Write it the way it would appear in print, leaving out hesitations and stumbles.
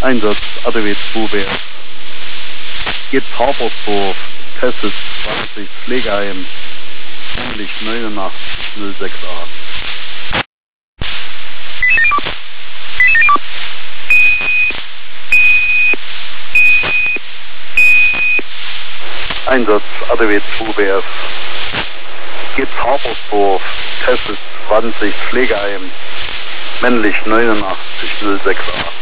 Einsatz ADW 2 Geht Habersdorf, Tesset 20, Pflegeheim, männlich 89 068. Einsatz ADW 2 Geht Habersdorf, Tesset 20, Pflegeheim, männlich 89 068.